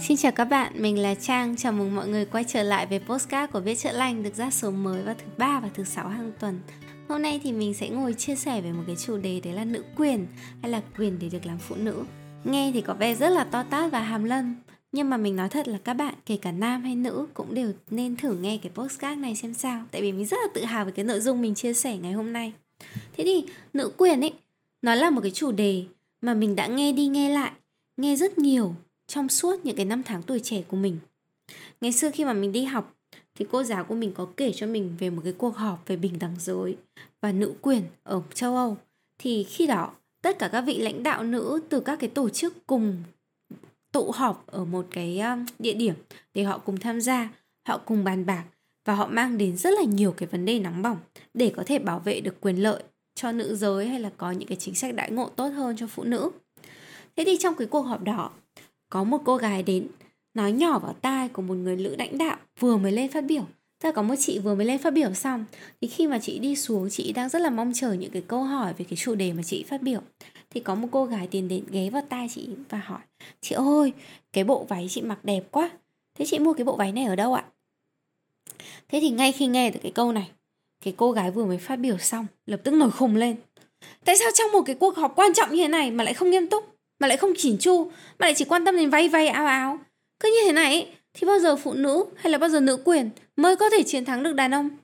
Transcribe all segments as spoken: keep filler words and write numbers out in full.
Xin chào các bạn, mình là Trang. Chào mừng mọi người quay trở lại với podcast của Biết Chữa Lành được ra số mới vào thứ ba và thứ sáu hàng tuần. Hôm nay thì mình sẽ ngồi chia sẻ về một cái chủ đề, đấy là nữ quyền hay là quyền để được làm phụ nữ. Nghe thì có vẻ rất là to tát và hàm lâm, nhưng mà mình nói thật là các bạn, kể cả nam hay nữ, cũng đều nên thử nghe cái podcast này xem sao. Tại vì mình rất là tự hào về cái nội dung mình chia sẻ ngày hôm nay. Thế thì nữ quyền ấy, nó là một cái chủ đề mà mình đã nghe đi nghe lại, nghe rất nhiều trong suốt những cái năm tháng tuổi trẻ của mình. Ngày xưa khi mà mình đi học thì cô giáo của mình có kể cho mình về một cái cuộc họp về bình đẳng giới và nữ quyền ở châu Âu. Thì khi đó tất cả các vị lãnh đạo nữ từ các cái tổ chức cùng tụ họp ở một cái địa điểm để họ cùng tham gia, họ cùng bàn bạc và họ mang đến rất là nhiều cái vấn đề nóng bỏng để có thể bảo vệ được quyền lợi cho nữ giới hay là có những cái chính sách đãi ngộ tốt hơn cho phụ nữ. Thế thì trong cái cuộc họp đó có một cô gái đến nói nhỏ vào tai của một người nữ lãnh đạo vừa mới lên phát biểu. Tức là có một chị vừa mới lên phát biểu xong, thì khi mà chị đi xuống, chị đang rất là mong chờ những cái câu hỏi về cái chủ đề mà chị phát biểu. Thì có một cô gái tiến đến ghé vào tai chị và hỏi: "Chị ơi, cái bộ váy chị mặc đẹp quá. Thế chị mua cái bộ váy này ở đâu ạ?" Thế thì ngay khi nghe được cái câu này, cái cô gái vừa mới phát biểu xong lập tức nổi khùng lên. Tại sao trong một cái cuộc họp quan trọng như thế này mà lại không nghiêm túc, mà lại không chỉn chu, mà lại chỉ quan tâm đến váy váy áo áo? Cứ như thế này ấy, thì bao giờ phụ nữ hay là bao giờ nữ quyền mới có thể chiến thắng được đàn ông?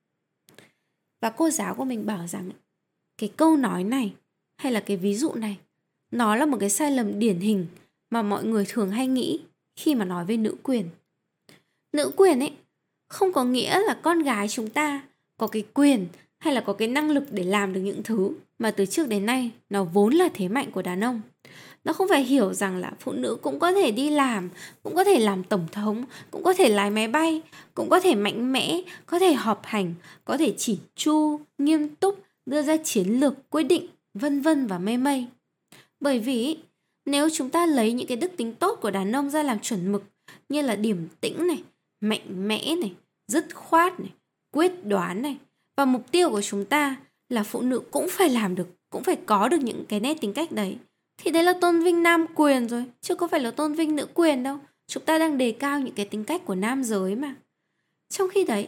Và cô giáo của mình bảo rằng cái câu nói này hay là cái ví dụ này, nó là một cái sai lầm điển hình mà mọi người thường hay nghĩ khi mà nói về nữ quyền. Nữ quyền ấy không có nghĩa là con gái chúng ta có cái quyền hay là có cái năng lực để làm được những thứ mà từ trước đến nay nó vốn là thế mạnh của đàn ông. Nó không phải hiểu rằng là phụ nữ cũng có thể đi làm, cũng có thể làm tổng thống, cũng có thể lái máy bay, cũng có thể mạnh mẽ, có thể họp hành, có thể chỉn chu, nghiêm túc, đưa ra chiến lược, quyết định, vân vân và mây mây. Bởi vì nếu chúng ta lấy những cái đức tính tốt của đàn ông ra làm chuẩn mực, như là điềm tĩnh này, mạnh mẽ này, dứt khoát này, quyết đoán này, và mục tiêu của chúng ta là phụ nữ cũng phải làm được, cũng phải có được những cái nét tính cách đấy, thì đấy là tôn vinh nam quyền rồi, chứ có phải là tôn vinh nữ quyền đâu. Chúng ta đang đề cao những cái tính cách của nam giới mà. Trong khi đấy,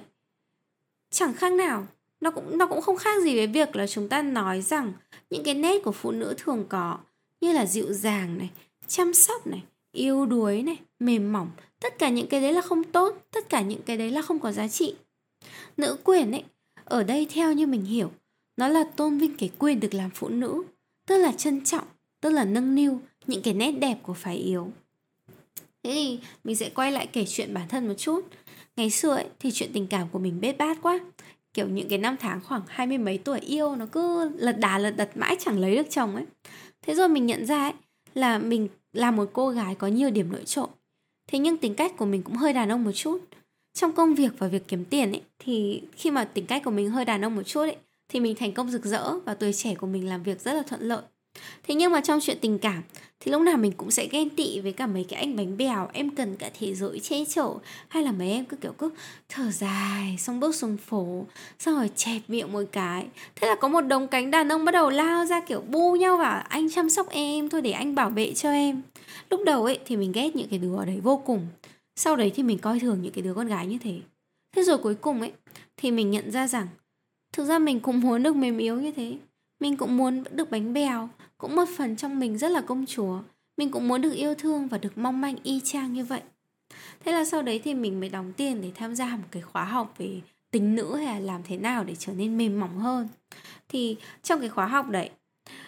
chẳng khác nào, nó cũng, nó cũng không khác gì với việc là chúng ta nói rằng những cái nét của phụ nữ thường có, như là dịu dàng này, chăm sóc này, yếu đuối này, mềm mỏng. Tất cả những cái đấy là không tốt, tất cả những cái đấy là không có giá trị. Nữ quyền ấy, ở đây theo như mình hiểu, nó là tôn vinh cái quyền được làm phụ nữ, tức là trân trọng, tức là nâng niu những cái nét đẹp của phái yếu. Thế thì mình sẽ quay lại kể chuyện bản thân một chút. Ngày xưa ấy, thì chuyện tình cảm của mình bết bát quá. Kiểu những cái năm tháng khoảng hai mươi mấy tuổi yêu, nó cứ lật đà lật đật mãi chẳng lấy được chồng ấy. Thế rồi mình nhận ra ấy, là mình là một cô gái có nhiều điểm nổi trội. Thế nhưng tính cách của mình cũng hơi đàn ông một chút. Trong công việc và việc kiếm tiền ấy, thì khi mà tính cách của mình hơi đàn ông một chút ấy, thì mình thành công rực rỡ và tuổi trẻ của mình làm việc rất là thuận lợi. Thế nhưng mà trong chuyện tình cảm thì lúc nào mình cũng sẽ ghen tị với cả mấy cái anh bánh bèo, em cần cả thế giới che chở, hay là mấy em cứ kiểu cứ thở dài xong bước xuống phố, xong rồi chẹp miệng một cái. Thế là có một đống cánh đàn ông bắt đầu lao ra kiểu bu nhau vào: anh chăm sóc em thôi, để anh bảo vệ cho em. Lúc đầu ấy thì mình ghét những cái đứa ở đấy vô cùng. Sau đấy thì mình coi thường những cái đứa con gái như thế. Thế rồi cuối cùng ấy thì mình nhận ra rằng thực ra mình cũng muốn được mềm yếu như thế. Mình cũng muốn được bánh bèo. Cũng một phần trong mình rất là công chúa. Mình cũng muốn được yêu thương và được mong manh y chang như vậy. Thế là sau đấy thì mình mới đóng tiền để tham gia một cái khóa học về tính nữ, hay là làm thế nào để trở nên mềm mỏng hơn. Thì trong cái khóa học đấy,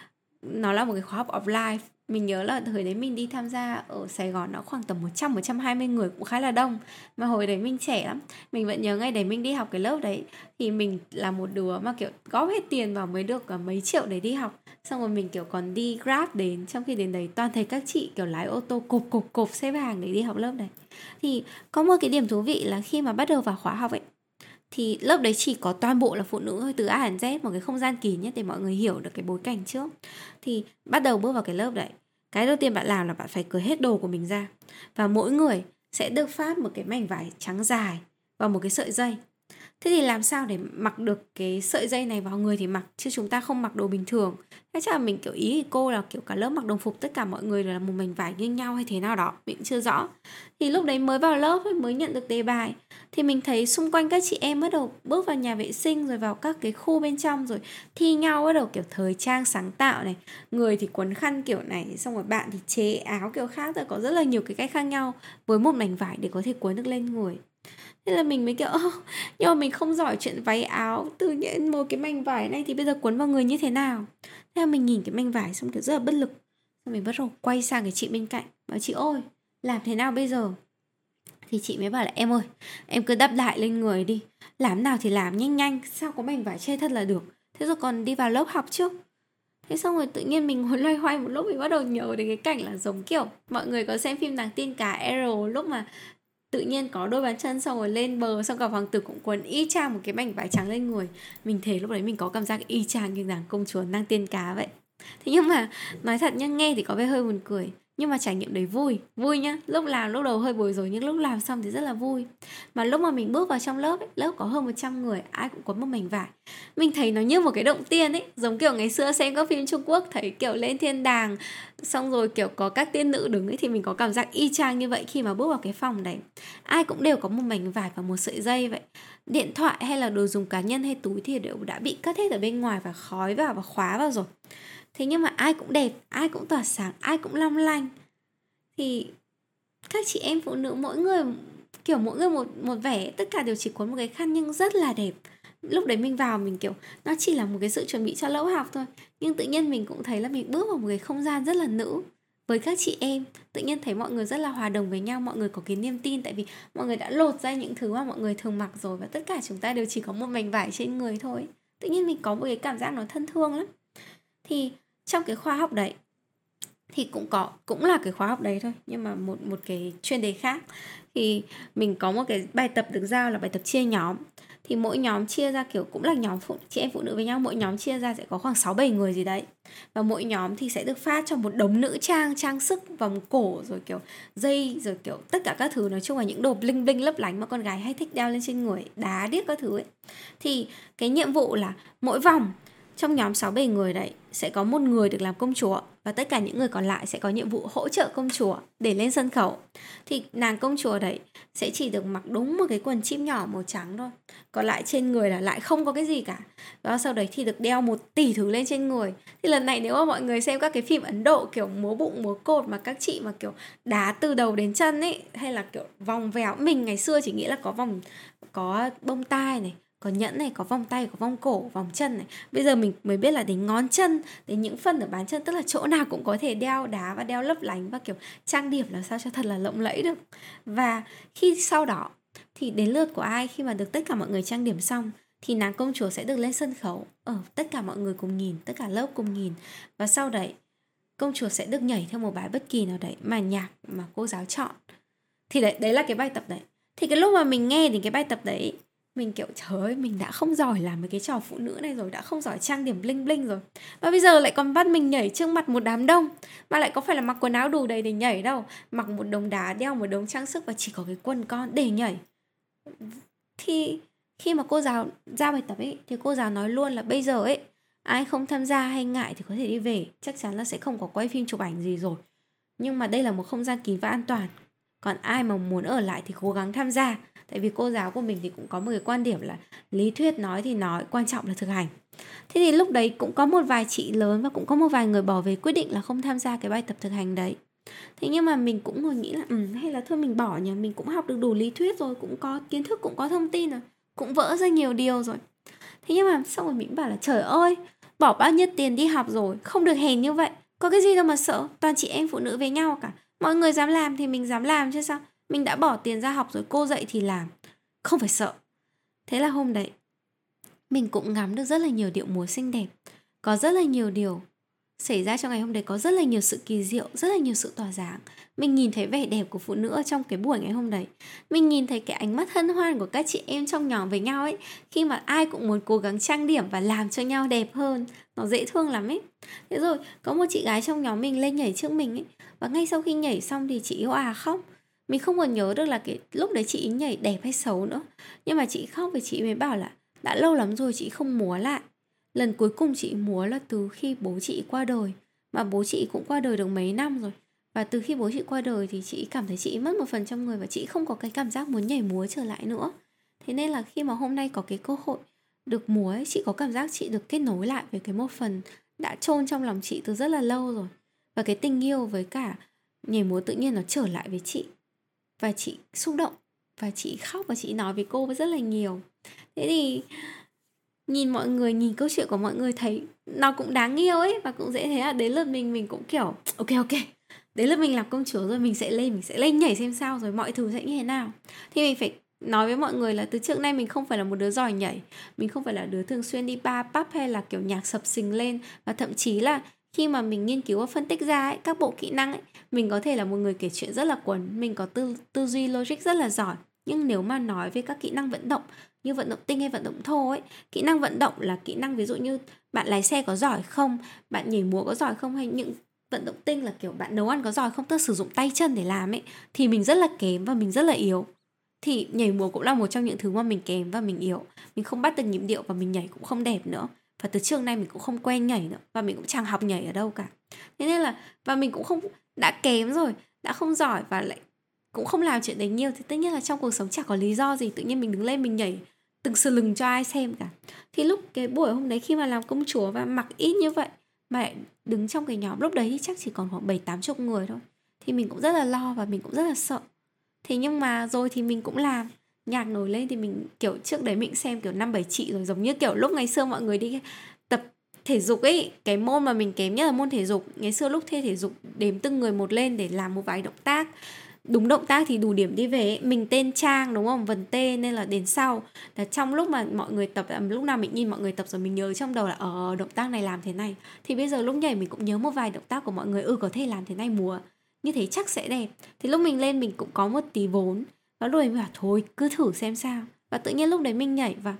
nó là một cái khóa học offline. Mình nhớ là thời đấy mình đi tham gia ở Sài Gòn nó khoảng tầm một trăm đến một trăm hai mươi người, cũng khá là đông. Mà hồi đấy mình trẻ lắm. Mình vẫn nhớ ngày đấy mình đi học cái lớp đấy, thì mình là một đứa mà kiểu góp hết tiền vào mới được mấy triệu để đi học. Xong rồi mình kiểu còn đi Grab đến, trong khi đến đấy toàn thấy các chị kiểu lái ô tô cộp cộp cộp xếp hàng để đi học lớp đấy. Thì có một cái điểm thú vị là khi mà bắt đầu vào khóa học ấy, thì lớp đấy chỉ có toàn bộ là phụ nữ thôi, từ A đến Z, một cái không gian kín nhất để mọi người hiểu được cái bối cảnh trước. Thì bắt đầu bước vào cái lớp đấy, cái đầu tiên bạn làm là bạn phải cởi hết đồ của mình ra. Và mỗi người sẽ được phát một cái mảnh vải trắng dài và một cái sợi dây. Thế thì làm sao để mặc được cái sợi dây này vào người thì mặc, chứ chúng ta không mặc đồ bình thường. Thế chắc là mình kiểu ý thì cô là kiểu cả lớp mặc đồng phục tất cả mọi người đều là một mảnh vải như nhau hay thế nào đó, mình cũng chưa rõ. Thì lúc đấy mới vào lớp ấy, mới nhận được đề bài, thì mình thấy xung quanh các chị em bắt đầu bước vào nhà vệ sinh rồi vào các cái khu bên trong rồi thi nhau bắt đầu kiểu thời trang sáng tạo này, người thì quấn khăn kiểu này, xong rồi bạn thì chế áo kiểu khác, rồi có rất là nhiều cái cách khác nhau với một mảnh vải để có thể quấn được lên người. Thế là mình mới kiểu "Ơ, nhưng mà mình không giỏi chuyện váy áo, tự nhiên một cái mảnh vải này thì bây giờ quấn vào người như thế nào?" Thế là mình nhìn cái mảnh vải xong kiểu rất là bất lực. Xong mình bắt đầu quay sang cái chị bên cạnh, bảo "Chị ơi, làm thế nào bây giờ?" Thì chị mới bảo là "Em ơi, em cứ đắp lại lên người đi, làm nào thì làm nhanh nhanh, sao có mảnh vải che thân là được. Thế rồi còn đi vào lớp học chứ." Thế xong rồi tự nhiên mình ngồi loay hoay một lúc, mình bắt đầu nhớ đến cái cảnh là giống kiểu mọi người có xem phim Nàng Tiên Cá Arrow, lúc mà tự nhiên có đôi bàn chân xong rồi lên bờ, xong cả hoàng tử cũng quấn y chang một cái mảnh vải trắng lên người. Mình thấy lúc đấy mình có cảm giác y chang như nàng công chúa Nàng Tiên Cá vậy. Thế nhưng mà nói thật nhá, nghe thì có vẻ hơi buồn cười, nhưng mà trải nghiệm đấy vui, vui nhá. Lúc làm lúc đầu hơi bối rối nhưng lúc làm xong thì rất là vui. Mà lúc mà mình bước vào trong lớp ấy, lớp có hơn một trăm người, ai cũng có một mảnh vải. Mình thấy nó như một cái động tiên ấy, giống kiểu ngày xưa xem các phim Trung Quốc thấy kiểu lên thiên đàng xong rồi kiểu có các tiên nữ đứng ấy, thì mình có cảm giác y chang như vậy khi mà bước vào cái phòng đấy. Ai cũng đều có một mảnh vải và một sợi dây vậy. Điện thoại hay là đồ dùng cá nhân hay túi thì đều đã bị cất hết ở bên ngoài và khói vào và khóa vào rồi. Thế nhưng mà ai cũng đẹp, ai cũng tỏa sáng, ai cũng long lanh. Thì các chị em phụ nữ mỗi người kiểu mỗi người một một vẻ, tất cả đều chỉ quấn một cái khăn nhưng rất là đẹp. Lúc đấy mình vào mình kiểu nó chỉ là một cái sự chuẩn bị cho lớp học thôi, nhưng tự nhiên mình cũng thấy là mình bước vào một cái không gian rất là nữ với các chị em. Tự nhiên thấy mọi người rất là hòa đồng với nhau, mọi người có cái niềm tin, tại vì mọi người đã lột ra những thứ mà mọi người thường mặc rồi, và tất cả chúng ta đều chỉ có một mảnh vải trên người thôi. Tự nhiên mình có một cái cảm giác nó thân thương lắm. Thì trong cái khóa học đấy thì cũng có cũng là cái khóa học đấy thôi, nhưng mà một một cái chuyên đề khác, thì mình có một cái bài tập được giao là bài tập chia nhóm. Thì mỗi nhóm chia ra kiểu cũng là nhóm phụ, chị em phụ nữ với nhau, mỗi nhóm chia ra sẽ có khoảng sáu bảy người gì đấy. Và mỗi nhóm thì sẽ được phát cho một đống nữ trang, trang sức, vòng cổ, rồi kiểu dây, rồi kiểu tất cả các thứ, nói chung là những đồ bling bling lấp lánh mà con gái hay thích đeo lên trên người, đá điếc các thứ ấy. Thì cái nhiệm vụ là mỗi vòng trong nhóm sáu bảy người đấy sẽ có một người được làm công chúa, và tất cả những người còn lại sẽ có nhiệm vụ hỗ trợ công chúa để lên sân khấu. Thì nàng công chúa đấy sẽ chỉ được mặc đúng một cái quần chim nhỏ màu trắng thôi, còn lại trên người là lại không có cái gì cả. Và sau đấy thì được đeo một tỷ thứ lên trên người. Thì lần này nếu mà mọi người xem các cái phim Ấn Độ kiểu múa bụng múa cột mà các chị mà kiểu đá từ đầu đến chân ấy, hay là kiểu vòng véo, mình ngày xưa chỉ nghĩ là có vòng, có bông tai này, có nhẫn này, có vòng tay, có vòng cổ, vòng chân này. Bây giờ mình mới biết là đến ngón chân, đến những phân ở bàn chân, tức là chỗ nào cũng có thể đeo đá và đeo lấp lánh và kiểu trang điểm làm sao cho thật là lộng lẫy được. Và khi sau đó thì đến lượt của ai, khi mà được tất cả mọi người trang điểm xong thì nàng công chúa sẽ được lên sân khấu. Ở ờ, tất cả mọi người cùng nhìn, tất cả lớp cùng nhìn. Và sau đấy công chúa sẽ được nhảy theo một bài bất kỳ nào đấy mà nhạc mà cô giáo chọn. Thì đấy, đấy là cái bài tập đấy. Thì cái lúc mà mình nghe đến cái bài tập đấy, mình kiểu trời ơi, mình đã không giỏi làm mấy cái trò phụ nữ này rồi, đã không giỏi trang điểm bling bling rồi, và bây giờ lại còn bắt mình nhảy trước mặt một đám đông, mà lại có phải là mặc quần áo đủ đầy để nhảy đâu, mặc một đống đá, đeo một đống trang sức và chỉ có cái quần con để nhảy. Thì khi mà cô giáo ra bài tập ấy, thì cô giáo nói luôn là bây giờ ấy, ai không tham gia hay ngại thì có thể đi về, chắc chắn là sẽ không có quay phim chụp ảnh gì rồi, nhưng mà đây là một không gian kín và an toàn. Còn ai mà muốn ở lại thì cố gắng tham gia. Tại vì cô giáo của mình thì cũng có một cái quan điểm là lý thuyết nói thì nói, quan trọng là thực hành. Thế thì lúc đấy cũng có một vài chị lớn và cũng có một vài người bỏ về quyết định là không tham gia cái bài tập thực hành đấy. Thế nhưng mà mình cũng ngồi nghĩ là ừ, hay là thôi mình bỏ nhỉ, mình cũng học được đủ lý thuyết rồi, cũng có kiến thức, cũng có thông tin rồi, cũng vỡ ra nhiều điều rồi. Thế nhưng mà xong rồi mình bảo là trời ơi, bỏ bao nhiêu tiền đi học rồi, không được hèn như vậy, có cái gì đâu mà sợ, toàn chị em phụ nữ với nhau cả. Mọi người dám làm thì mình dám làm chứ sao. Mình đã bỏ tiền ra học rồi, cô dạy thì làm, không phải sợ. Thế là hôm đấy mình cũng ngắm được rất là nhiều điệu múa xinh đẹp. Có rất là nhiều điều xảy ra trong ngày hôm đấy, có rất là nhiều sự kỳ diệu, rất là nhiều sự tỏa sáng. Mình nhìn thấy vẻ đẹp của phụ nữ ở trong cái buổi ngày hôm đấy. Mình nhìn thấy cái ánh mắt hân hoan của các chị em trong nhóm với nhau ấy, khi mà ai cũng muốn cố gắng trang điểm và làm cho nhau đẹp hơn. Nó dễ thương lắm ấy. Thế rồi có một chị gái trong nhóm mình lên nhảy trước mình ấy, và ngay sau khi nhảy xong thì chị yêu à khóc. Mình không còn nhớ được là cái lúc đấy chị ấy nhảy đẹp hay xấu nữa. Nhưng mà chị khóc vì chị mới bảo là đã lâu lắm rồi chị không múa lại. Lần cuối cùng chị múa là từ khi bố chị qua đời. Mà bố chị cũng qua đời được mấy năm rồi. Và từ khi bố chị qua đời thì chị cảm thấy chị mất một phần trong người. Và chị không có cái cảm giác muốn nhảy múa trở lại nữa. Thế nên là khi mà hôm nay có cái cơ hội được múa ấy, chị có cảm giác chị được kết nối lại với cái một phần đã chôn trong lòng chị từ rất là lâu rồi. Và cái tình yêu với cả nhảy múa tự nhiên nó trở lại với chị. Và chị xúc động. Và chị khóc và chị nói với cô rất là nhiều. Thế thì nhìn mọi người, nhìn câu chuyện của mọi người thấy nó cũng đáng yêu ấy. Và cũng dễ thấy là đến lượt mình, mình cũng kiểu ok ok, đến lượt mình làm công chúa rồi, mình sẽ lên, mình sẽ lên nhảy xem sao, rồi mọi thứ sẽ như thế nào. Thì mình phải nói với mọi người là từ trước nay mình không phải là một đứa giỏi nhảy. Mình không phải là đứa thường xuyên đi bar pub hay là kiểu nhạc sập sình lên. Và thậm chí là khi mà mình nghiên cứu và phân tích ra ấy, các bộ kỹ năng ấy, mình có thể là một người kể chuyện rất là cuốn. Mình có tư, tư duy logic rất là giỏi. Nhưng nếu mà nói về các kỹ năng vận động như vận động tinh hay vận động thô ấy, kỹ năng vận động là kỹ năng ví dụ như bạn lái xe có giỏi không, bạn nhảy múa có giỏi không, hay những vận động tinh là kiểu bạn nấu ăn có giỏi không, tức sử dụng tay chân để làm ấy, thì mình rất là kém và mình rất là yếu. Thì nhảy múa cũng là một trong những thứ mà mình kém và mình yếu. Mình không bắt được nhịp điệu và mình nhảy cũng không đẹp nữa. Và từ trước nay mình cũng không quen nhảy nữa. Và mình cũng chẳng học nhảy ở đâu cả. Thế nên là, và mình cũng không, đã kém rồi, đã không giỏi và lại cũng không làm chuyện đấy nhiều. Thì tất nhiên là trong cuộc sống chẳng có lý do gì tự nhiên mình đứng lên mình nhảy từng sờ lừng cho ai xem cả. Thì lúc cái buổi hôm đấy khi mà làm công chúa và mặc ít như vậy mà lại đứng trong cái nhóm lúc đấy thì chắc chỉ còn khoảng bảy tám chục người thôi. Thì mình cũng rất là lo và mình cũng rất là sợ. Thế nhưng mà rồi thì mình cũng làm. Nhạc nổi lên thì mình kiểu trước đấy mình xem kiểu năm bảy chị rồi. Giống như kiểu lúc ngày xưa mọi người đi tập thể dục ấy. Cái môn mà mình kém nhất là môn thể dục. Ngày xưa lúc thi thể dục đếm từng người một lên để làm một vài động tác. Đúng động tác thì đủ điểm đi về ấy. Mình tên Trang đúng không? Vần T nên là đến sau là trong lúc mà mọi người tập, lúc nào mình nhìn mọi người tập rồi mình nhớ trong đầu là ờ động tác này làm thế này. Thì bây giờ lúc nhảy mình cũng nhớ một vài động tác của mọi người. Ừ có thể làm thế này múa như thế chắc sẽ đẹp. Thì lúc mình lên mình cũng có một tí vốn. Và rồi mình bảo thôi cứ thử xem sao. Và tự nhiên lúc đấy mình nhảy và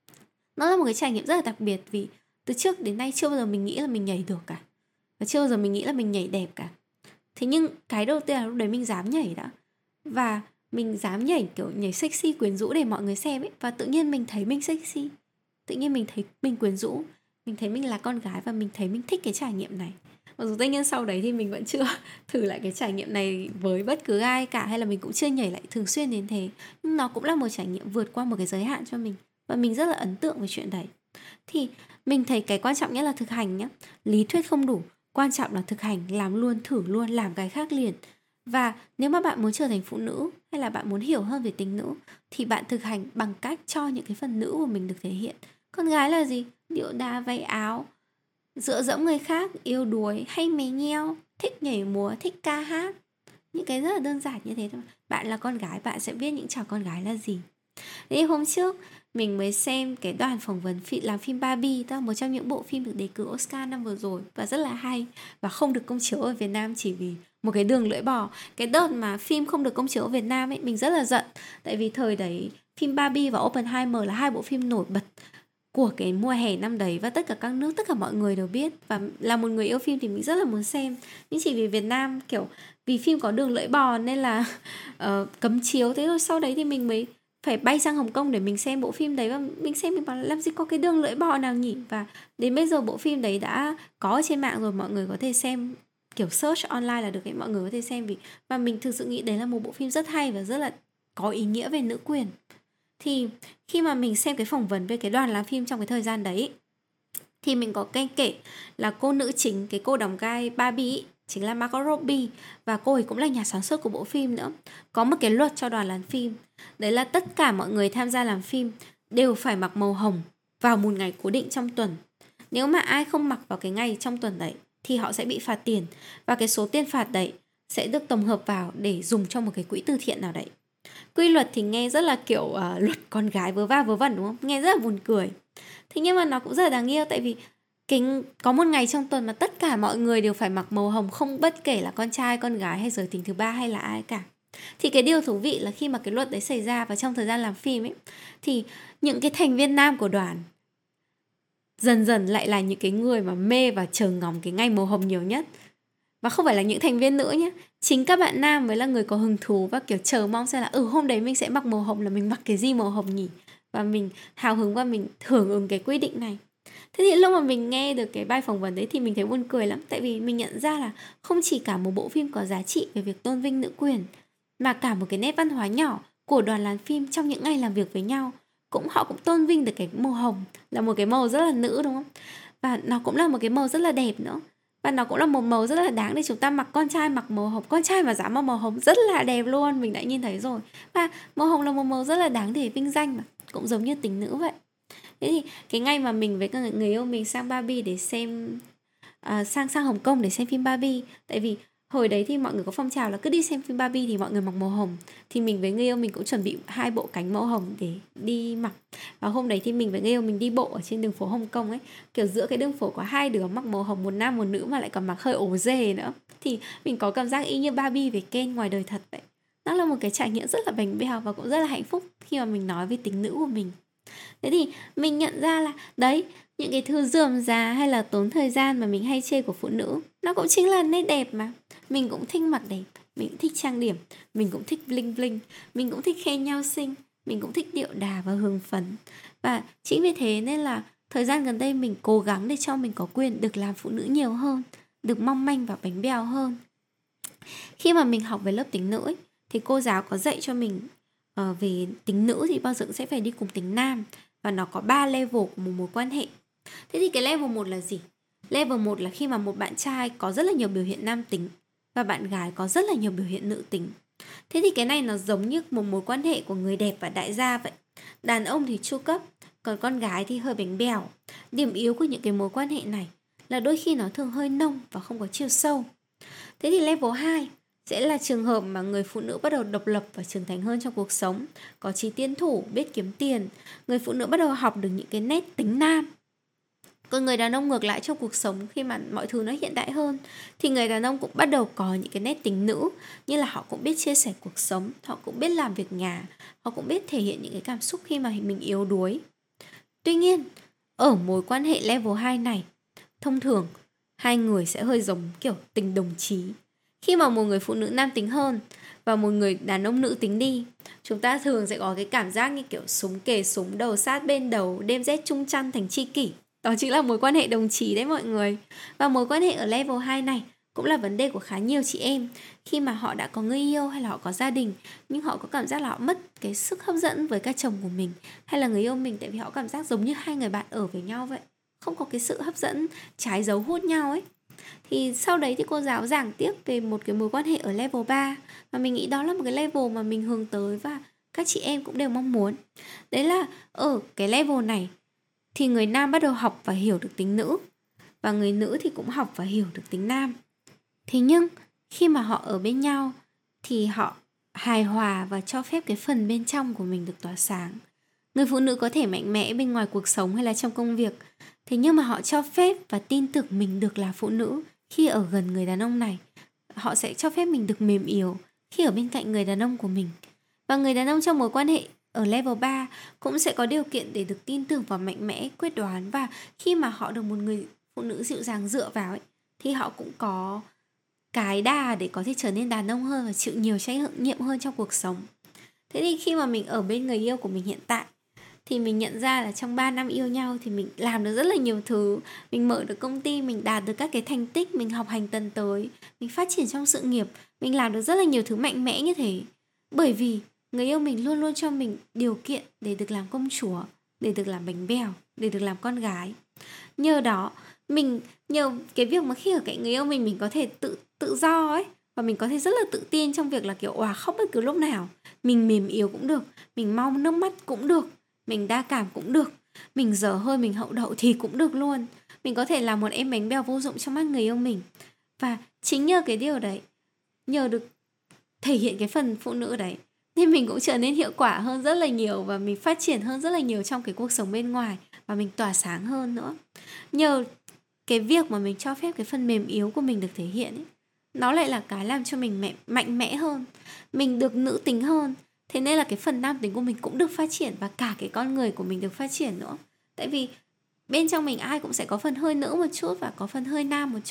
nó là một cái trải nghiệm rất là đặc biệt. Vì từ trước đến nay chưa bao giờ mình nghĩ là mình nhảy được cả. Và chưa bao giờ mình nghĩ là mình nhảy đẹp cả. Thế nhưng cái đầu tiên là lúc đấy mình dám nhảy đã. Và mình dám nhảy kiểu nhảy sexy quyến rũ để mọi người xem ấy. Và tự nhiên mình thấy mình sexy. Tự nhiên mình thấy mình quyến rũ. Mình thấy mình là con gái và mình thấy mình thích cái trải nghiệm này. Mặc dù tất nhiên sau đấy thì mình vẫn chưa thử lại cái trải nghiệm này với bất cứ ai cả, hay là mình cũng chưa nhảy lại thường xuyên đến thế. Nhưng nó cũng là một trải nghiệm vượt qua một cái giới hạn cho mình. Và mình rất là ấn tượng với chuyện đấy. Thì mình thấy cái quan trọng nhất là thực hành nhé. Lý thuyết không đủ, quan trọng là thực hành, làm luôn, thử luôn, làm cái khác liền. Và nếu mà bạn muốn trở thành phụ nữ hay là bạn muốn hiểu hơn về tính nữ thì bạn thực hành bằng cách cho những cái phần nữ của mình được thể hiện. Con gái là gì? Điệu đà, váy áo, dựa dẫm người khác, yêu đuối, hay mè nheo, thích nhảy múa, thích ca hát. Những cái rất là đơn giản như thế thôi. Bạn là con gái, bạn sẽ biết những trò con gái là gì. Thế hôm trước mình mới xem cái đoàn phỏng vấn làm phim Barbie, đó là một trong những bộ phim được đề cử Oscar năm vừa rồi và rất là hay, và không được công chiếu ở Việt Nam chỉ vì một cái đường lưỡi bò. Cái đợt mà phim không được công chiếu ở Việt Nam ấy, mình rất là giận. Tại vì thời đấy phim Barbie và Oppenheimer là hai bộ phim nổi bật của cái mùa hè năm đấy, và tất cả các nước, tất cả mọi người đều biết. Và là một người yêu phim thì mình rất là muốn xem. Nhưng chỉ vì Việt Nam kiểu vì phim có đường lưỡi bò nên là uh, cấm chiếu. Thế rồi sau đấy thì mình mới phải bay sang Hồng Kông để mình xem bộ phim đấy. Và mình xem mình bảo là làm gì có cái đường lưỡi bò nào nhỉ. Và đến bây giờ bộ phim đấy đã có ở trên mạng rồi, mọi người có thể xem, kiểu search online là được ấy, mọi người có thể xem. Vì và mình thực sự nghĩ đấy là một bộ phim rất hay và rất là có ý nghĩa về nữ quyền. Thì khi mà mình xem cái phỏng vấn về cái đoàn làm phim trong cái thời gian đấy thì mình có nghe kể là cô nữ chính, cái cô đóng vai Barbie ấy, chính là Margot Robbie, và cô ấy cũng là nhà sản xuất của bộ phim nữa. Có một cái luật cho đoàn làm phim, đấy là tất cả mọi người tham gia làm phim đều phải mặc màu hồng vào một ngày cố định trong tuần. Nếu mà ai không mặc vào cái ngày trong tuần đấy thì họ sẽ bị phạt tiền, và cái số tiền phạt đấy sẽ được tổng hợp vào để dùng cho một cái quỹ từ thiện nào đấy. Quy luật thì nghe rất là kiểu uh, luật con gái vớ va vớ vẩn đúng không? Nghe rất là buồn cười. Thế nhưng mà nó cũng rất là đáng yêu. Tại vì cái, có một ngày trong tuần mà tất cả mọi người đều phải mặc màu hồng, không bất kể là con trai, con gái hay giới tính thứ ba hay là ai cả. Thì cái điều thú vị là khi mà cái luật đấy xảy ra và trong thời gian làm phim ấy, thì những cái thành viên nam của đoàn dần dần lại là những cái người mà mê và chờ ngóng cái ngày màu hồng nhiều nhất. Và không phải là những thành viên nữ nhé, chính các bạn nam mới là người có hứng thú và kiểu chờ mong xem là ừ hôm đấy mình sẽ mặc màu hồng, là mình mặc cái gì màu hồng nhỉ. Và mình hào hứng và mình hưởng ứng cái quy định này. Thế thì lúc mà mình nghe được cái bài phỏng vấn đấy thì mình thấy buồn cười lắm. Tại vì mình nhận ra là không chỉ cả một bộ phim có giá trị về việc tôn vinh nữ quyền, mà cả một cái nét văn hóa nhỏ của đoàn làm phim trong những ngày làm việc với nhau, cũng họ cũng tôn vinh được cái màu hồng, là một cái màu rất là nữ, đúng không? Và nó cũng là một cái màu rất là đẹp nữa. Và nó cũng là một màu rất là đáng để chúng ta mặc. Con trai mặc màu hồng, con trai mà dám mặc màu hồng rất là đẹp luôn, mình đã nhìn thấy rồi. Và màu hồng là một màu rất là đáng để vinh danh mà, cũng giống như tính nữ vậy. Thế thì cái ngày mà mình với cả người yêu mình sang Barbie để xem à, sang sang Hồng Kông để xem phim Barbie. Tại vì hồi đấy thì mọi người có phong trào là cứ đi xem phim Barbie thì mọi người mặc màu hồng. Thì mình với người yêu mình cũng chuẩn bị hai bộ cánh màu hồng để đi mặc. Và hôm đấy thì mình với người yêu mình đi bộ ở trên đường phố Hồng Kông ấy. Kiểu giữa cái đường phố có hai đứa mặc màu hồng, một nam một nữ mà lại còn mặc hơi ố dề nữa. Thì mình có cảm giác y như Barbie với Ken ngoài đời thật vậy. Nó là một cái trải nghiệm rất là bánh bèo và cũng rất là hạnh phúc khi mà mình nói về tính nữ của mình. Thế thì mình nhận ra là đấy, những cái thứ rườm rà hay là tốn thời gian mà mình hay chê của phụ nữ, nó cũng chính là nét đẹp mà. Mình cũng thích mặc đẹp, mình cũng thích trang điểm, mình cũng thích bling bling, mình cũng thích khen nhau xinh, mình cũng thích điệu đà và hưng phấn. Và chính vì thế nên là thời gian gần đây mình cố gắng để cho mình có quyền được làm phụ nữ nhiều hơn, được mong manh và bánh bèo hơn. Khi mà mình học về lớp tính nữ ấy, thì cô giáo có dạy cho mình uh, về tính nữ thì bao giờ cũng sẽ phải đi cùng tính nam. Và nó có ba level của một mối quan hệ. Thế thì cái level một là gì? Level một là khi mà một bạn trai có rất là nhiều biểu hiện nam tính và bạn gái có rất là nhiều biểu hiện nữ tính. Thế thì cái này nó giống như một mối quan hệ của người đẹp và đại gia vậy. Đàn ông thì chu cấp, còn con gái thì hơi bánh bèo. Điểm yếu của những cái mối quan hệ này là đôi khi nó thường hơi nông và không có chiều sâu. Thế thì level hai sẽ là trường hợp mà người phụ nữ bắt đầu độc lập và trưởng thành hơn trong cuộc sống, có chí tiến thủ, biết kiếm tiền. Người phụ nữ bắt đầu học được những cái nét tính nam. Còn người đàn ông ngược lại, trong cuộc sống khi mà mọi thứ nó hiện đại hơn thì người đàn ông cũng bắt đầu có những cái nét tính nữ, như là họ cũng biết chia sẻ cuộc sống, họ cũng biết làm việc nhà, họ cũng biết thể hiện những cái cảm xúc khi mà mình yếu đuối. Tuy nhiên, ở mối quan hệ level hai này, thông thường hai người sẽ hơi giống kiểu tình đồng chí. Khi mà một người phụ nữ nam tính hơn và một người đàn ông nữ tính đi, chúng ta thường sẽ có cái cảm giác như kiểu súng kề súng, đầu sát bên đầu, đêm rét chung chăn thành tri kỷ. Đó chính là mối quan hệ đồng chí đấy mọi người. Và mối quan hệ ở level hai này cũng là vấn đề của khá nhiều chị em. Khi mà họ đã có người yêu hay là họ có gia đình, nhưng họ có cảm giác là họ mất cái sức hấp dẫn với cả chồng của mình hay là người yêu mình, tại vì họ cảm giác giống như hai người bạn ở với nhau vậy, không có cái sự hấp dẫn trái dấu hút nhau ấy. Thì sau đấy thì cô giáo giảng tiếp về một cái mối quan hệ ở level ba. Và mình nghĩ đó là một cái level mà mình hướng tới và các chị em cũng đều mong muốn. Đấy là ở cái level này thì người nam bắt đầu học và hiểu được tính nữ, và người nữ thì cũng học và hiểu được tính nam. Thế nhưng khi mà họ ở bên nhau thì họ hài hòa và cho phép cái phần bên trong của mình được tỏa sáng. Người phụ nữ có thể mạnh mẽ bên ngoài cuộc sống hay là trong công việc, thế nhưng mà họ cho phép và tin tưởng mình được là phụ nữ khi ở gần người đàn ông này. Họ sẽ cho phép mình được mềm yếu khi ở bên cạnh người đàn ông của mình. Và người đàn ông trong mối quan hệ ở level ba cũng sẽ có điều kiện để được tin tưởng và mạnh mẽ, quyết đoán. Và khi mà họ được một người phụ nữ dịu dàng dựa vào ấy, thì họ cũng có cái đà để có thể trở nên đàn ông hơn và chịu nhiều trách nhiệm hơn trong cuộc sống. Thế thì khi mà mình ở bên người yêu của mình hiện tại thì mình nhận ra là trong ba năm yêu nhau thì mình làm được rất là nhiều thứ. Mình mở được công ty, mình đạt được các cái thành tích, mình học hành tấn tới, mình phát triển trong sự nghiệp, mình làm được rất là nhiều thứ mạnh mẽ như thế. Bởi vì người yêu mình luôn luôn cho mình điều kiện để được làm công chúa, để được làm bánh bèo, để được làm con gái. Nhờ đó, mình nhờ cái việc mà khi ở cạnh người yêu mình, mình có thể tự tự do ấy, và mình có thể rất là tự tin trong việc là kiểu òa khóc bất cứ lúc nào. Mình mềm yếu cũng được, mình mau nước mắt cũng được, mình đa cảm cũng được, mình dở hơi, mình hậu đậu thì cũng được luôn. Mình có thể là một em bánh bèo vô dụng trong mắt người yêu mình. Và chính nhờ cái điều đấy, nhờ được thể hiện cái phần phụ nữ đấy, nên mình cũng trở nên hiệu quả hơn rất là nhiều, và mình phát triển hơn rất là nhiều trong cái cuộc sống bên ngoài, và mình tỏa sáng hơn nữa. Nhờ cái việc mà mình cho phép cái phần mềm yếu của mình được thể hiện ấy, nó lại là cái làm cho mình mẹ, mạnh mẽ hơn, mình được nữ tính hơn. Thế nên là cái phần nam tính của mình cũng được phát triển, và cả cái con người của mình được phát triển nữa. Tại vì bên trong mình ai cũng sẽ có phần hơi nữ một chút và có phần hơi nam một chút.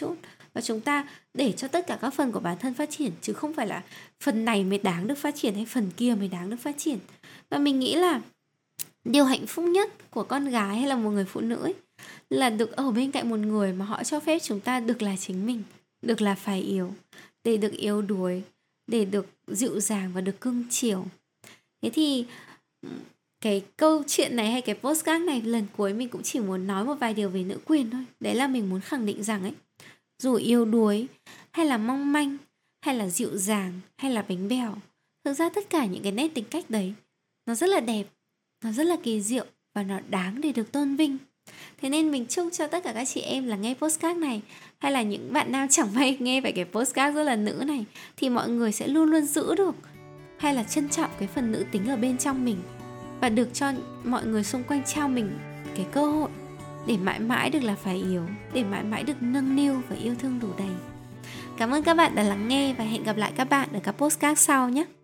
và chúng ta để cho tất cả các phần của bản thân phát triển, chứ không phải là phần này mới đáng được phát triển hay phần kia mới đáng được phát triển. Và mình nghĩ là điều hạnh phúc nhất của con gái hay là một người phụ nữ ấy, là được ở bên cạnh một người mà họ cho phép chúng ta được là chính mình, được là phải yếu, để được yếu đuối, để được dịu dàng và được cưng chiều. Thế thì cái câu chuyện này hay cái podcast này lần cuối mình cũng chỉ muốn nói một vài điều về nữ quyền thôi. Đấy là mình muốn khẳng định rằng ấy, dù yếu đuối hay là mong manh hay là dịu dàng hay là bánh bèo, thực ra tất cả những cái nét tính cách đấy nó rất là đẹp, nó rất là kỳ diệu và nó đáng để được tôn vinh. Thế nên mình chúc cho tất cả các chị em là nghe podcast này, hay là những bạn nam chẳng may nghe phải cái podcast rất là nữ này, thì mọi người sẽ luôn luôn giữ được hay là trân trọng cái phần nữ tính ở bên trong mình, và được cho mọi người xung quanh trao mình cái cơ hội để mãi mãi được là phải yếu, để mãi mãi được nâng niu và yêu thương đủ đầy. Cảm ơn các bạn đã lắng nghe và hẹn gặp lại các bạn ở các podcast sau nhé.